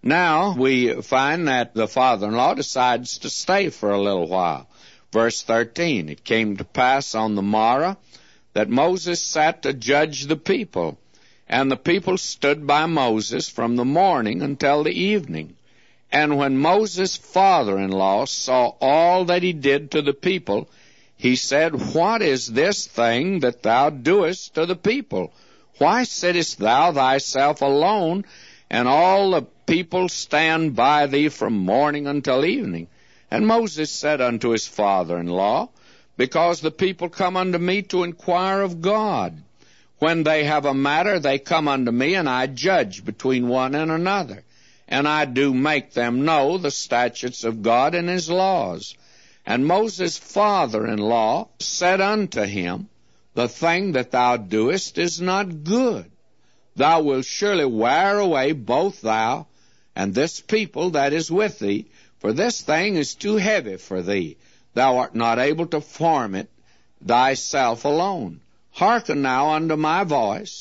Now we find that the father-in-law decides to stay for a little while. Verse 13, it came to pass on the morrow that Moses sat to judge the people, and the people stood by Moses from the morning until the evening. And when Moses' father-in-law saw all that he did to the people, he said, What is this thing that thou doest to the people? Why sittest thou thyself alone, and all the people stand by thee from morning until evening? And Moses said unto his father-in-law, Because the people come unto me to inquire of God. When they have a matter, they come unto me, and I judge between one and another. And I do make them know the statutes of God and his laws. And Moses' father-in-law said unto him, The thing that thou doest is not good. Thou wilt surely wear away both thou and this people that is with thee, for this thing is too heavy for thee. Thou art not able to form it thyself alone. Hearken now unto my voice.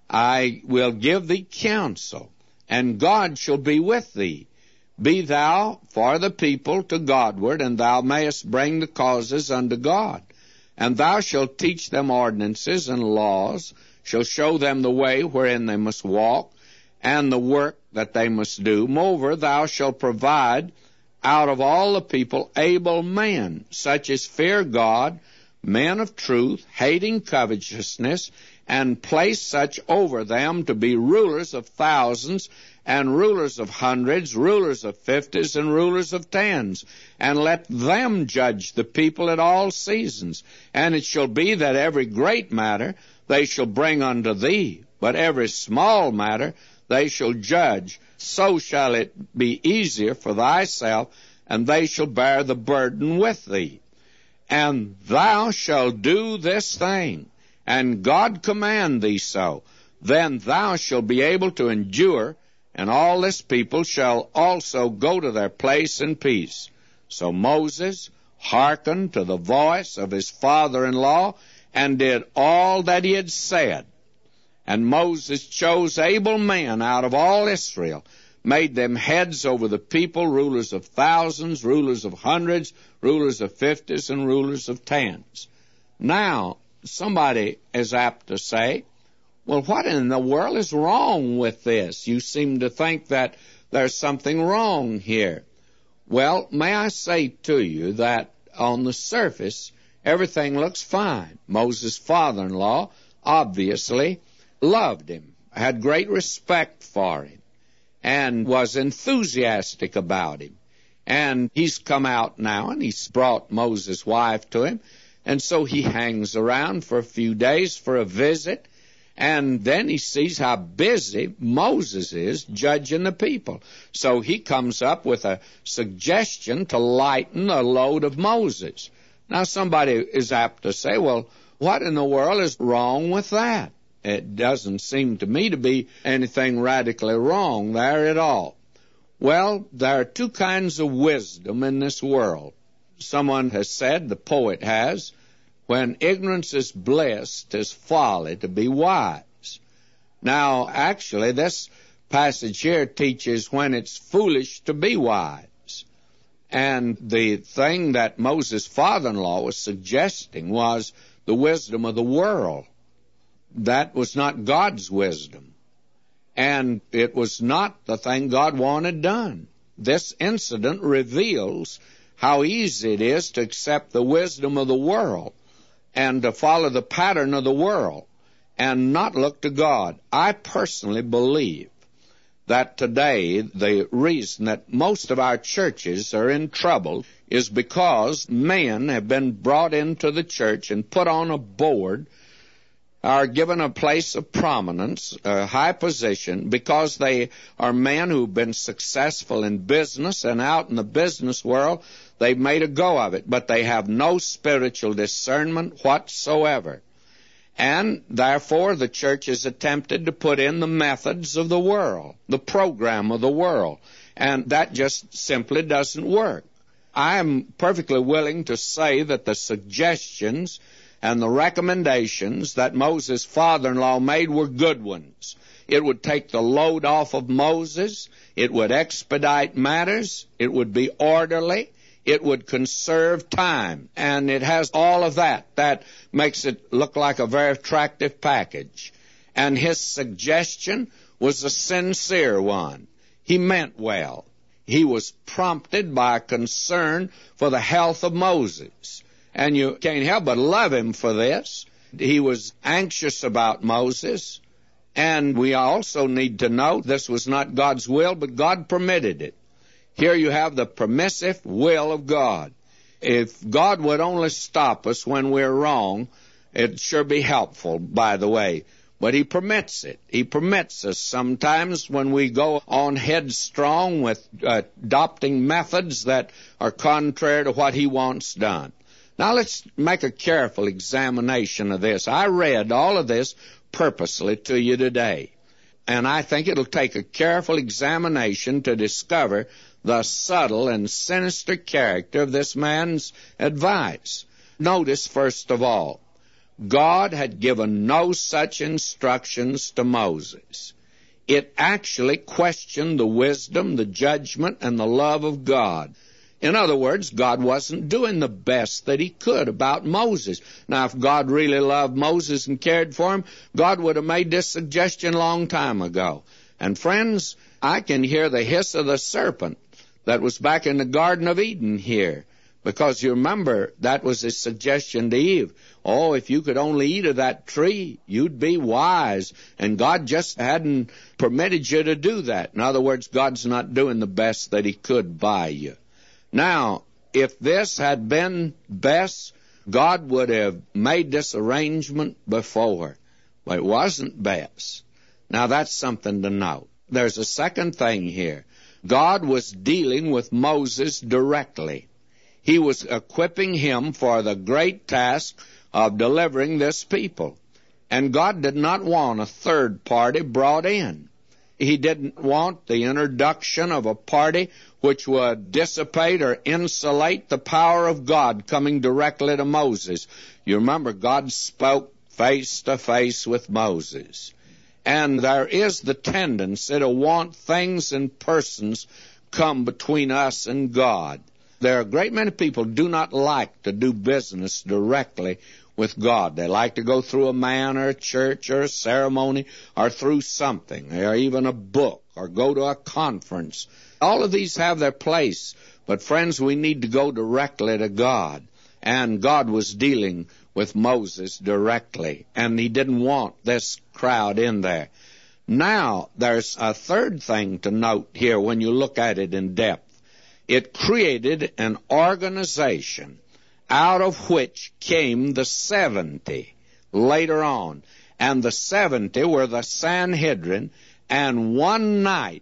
I will give thee counsel, and God shall be with thee. Be thou for the people to Godward, and thou mayest bring the causes unto God. And thou shalt teach them ordinances and laws, shall show them the way wherein they must walk, and the work that they must do. Moreover, thou shalt provide out of all the people able men, such as fear God, men of truth, hating covetousness, and place such over them to be rulers of thousands, and rulers of hundreds, rulers of fifties, and rulers of tens. And let them judge the people at all seasons. And it shall be that every great matter they shall bring unto thee, but every small matter they shall judge. So shall it be easier for thyself, and they shall bear the burden with thee. And thou shalt do this thing, and God command thee so. Then thou shalt be able to endure, and all this people shall also go to their place in peace. So Moses hearkened to the voice of his father-in-law, and did all that he had said. And Moses chose able men out of all Israel, made them heads over the people, rulers of thousands, rulers of hundreds, rulers of fifties, and rulers of tens. Now, somebody is apt to say, well, what in the world is wrong with this? You seem to think that there's something wrong here. Well, may I say to you that on the surface, everything looks fine. Moses' father-in-law obviously loved him, had great respect for him, and was enthusiastic about him. And he's come out now, and he's brought Moses' wife to him, and so he hangs around for a few days for a visit, and then he sees how busy Moses is judging the people. So he comes up with a suggestion to lighten the load of Moses. Now somebody is apt to say, well, what in the world is wrong with that? It doesn't seem to me to be anything radically wrong there at all. Well, there are two kinds of wisdom in this world. Someone has said, the poet has, when ignorance is bliss, 'tis folly to be wise. Now, actually, this passage here teaches when it's foolish to be wise. And the thing that Moses' father-in-law was suggesting was the wisdom of the world. That was not God's wisdom. And it was not the thing God wanted done. This incident reveals how easy it is to accept the wisdom of the world and to follow the pattern of the world and not look to God. I personally believe that today the reason that most of our churches are in trouble is because men have been brought into the church and put on a board, are given a place of prominence, a high position, because they are men who've been successful in business, and out in the business world they've made a go of it, but they have no spiritual discernment whatsoever. And therefore the church has attempted to put in the methods of the world, the program of the world, and that just simply doesn't work. I am perfectly willing to say that the suggestions and the recommendations that Moses' father-in-law made were good ones. It would take the load off of Moses. It would expedite matters. It would be orderly. It would conserve time. And it has all of that. That makes it look like a very attractive package. And his suggestion was a sincere one. He meant well. He was prompted by a concern for the health of Moses. And you can't help but love him for this. He was anxious about Moses. And we also need to know this was not God's will, but God permitted it. Here you have the permissive will of God. If God would only stop us when we're wrong, it'd sure be helpful, by the way. But He permits it. He permits us sometimes when we go on headstrong with adopting methods that are contrary to what He wants done. Now let's make a careful examination of this. I read all of this purposely to you today. And I think it'll take a careful examination to discover the subtle and sinister character of this man's advice. Notice, first of all, God had given no such instructions to Moses. It actually questioned the wisdom, the judgment, and the love of God. In other words, God wasn't doing the best that He could about Moses. Now, if God really loved Moses and cared for him, God would have made this suggestion a long time ago. And friends, I can hear the hiss of the serpent that was back in the Garden of Eden here. Because you remember, that was his suggestion to Eve. Oh, if you could only eat of that tree, you'd be wise. And God just hadn't permitted you to do that. In other words, God's not doing the best that He could by you. Now, if this had been best, God would have made this arrangement before. But it wasn't best. Now, that's something to note. There's a second thing here. God was dealing with Moses directly. He was equipping him for the great task of delivering this people. And God did not want a third party brought in. He didn't want the introduction of a party which would dissipate or insulate the power of God coming directly to Moses. You remember, God spoke face to face with Moses. And there is the tendency to want things and persons come between us and God. There are a great many people who do not like to do business directly with God. They like to go through a man or a church or a ceremony or through something, or even a book, or go to a conference. All of these have their place, but friends, we need to go directly to God. And God was dealing with Moses directly, and He didn't want this crowd in there. Now, there's a third thing to note here when you look at it in depth. It created an organization out of which came the 70 later on. And the 70 were the Sanhedrin, and one night,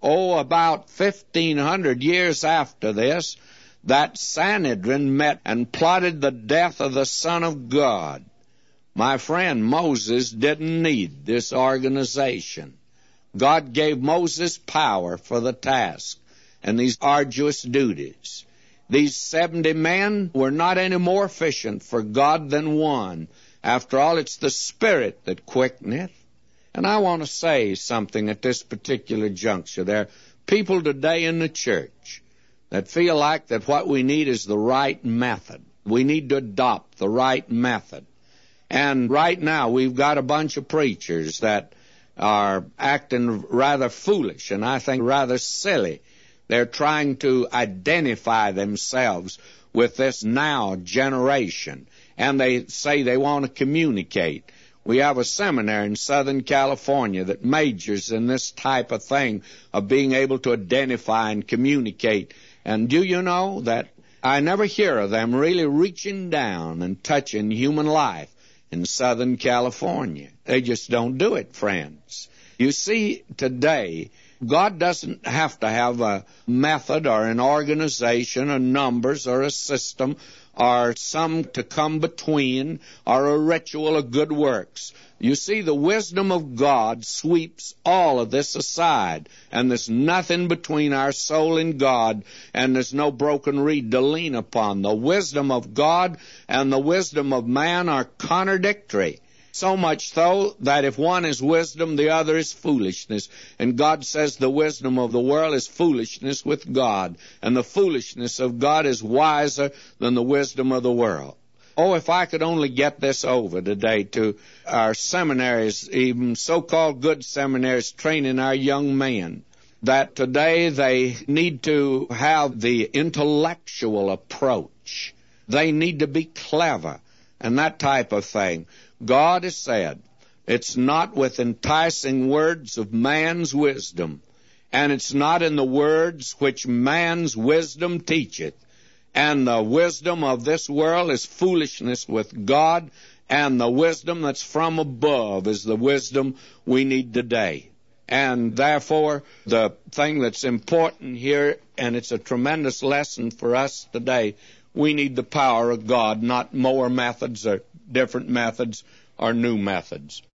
about 1,500 years after this, that Sanhedrin met and plotted the death of the Son of God. My friend, Moses didn't need this organization. God gave Moses power for the task and these arduous duties. These 70 men were not any more efficient for God than one. After all, it's the Spirit that quickeneth. And I want to say something at this particular juncture. There are people today in the church that feel like that what we need is the right method. We need to adopt the right method. And right now we've got a bunch of preachers that are acting rather foolish and I think rather silly. They're trying to identify themselves with this now generation, and they say they want to communicate. We have a seminary in Southern California that majors in this type of thing, of being able to identify and communicate. And do you know that I never hear of them really reaching down and touching human life in Southern California? They just don't do it, friends. You see, today, God doesn't have to have a method or an organization or numbers or a system or some to come between or a ritual of good works. You see, the wisdom of God sweeps all of this aside, and there's nothing between our soul and God, and there's no broken reed to lean upon. The wisdom of God and the wisdom of man are contradictory. So much so that if one is wisdom, the other is foolishness. And God says the wisdom of the world is foolishness with God, and the foolishness of God is wiser than the wisdom of the world. Oh, if I could only get this over today to our seminaries, even so-called good seminaries, training our young men, that today they need to have the intellectual approach. They need to be clever and that type of thing. God has said, it's not with enticing words of man's wisdom, and it's not in the words which man's wisdom teacheth. And the wisdom of this world is foolishness with God, and the wisdom that's from above is the wisdom we need today. And therefore, the thing that's important here, and it's a tremendous lesson for us today, we need the power of God, not more methods or different methods or new methods.